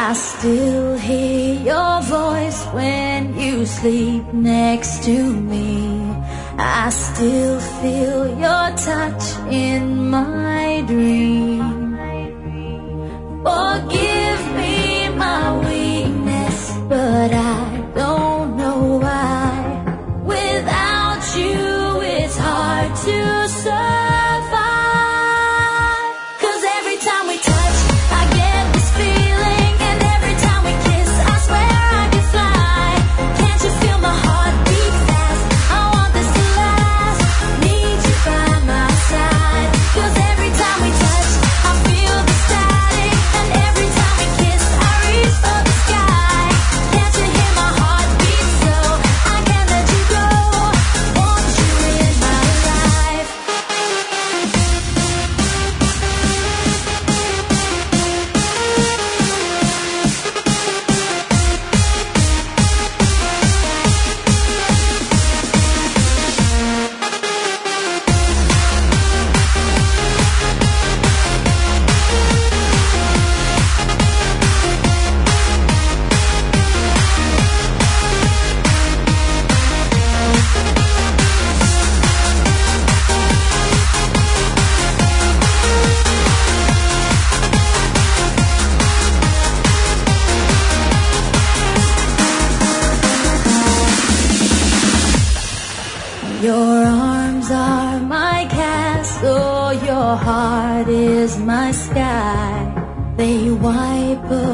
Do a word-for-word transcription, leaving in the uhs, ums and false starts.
I still hear your voice when you sleep next to me. I still feel your touch in my dream. Forgive me my weakness, but I don't know why. Without you, it's hard to survive. Your arms are my castle, your heart is my sky. They wipe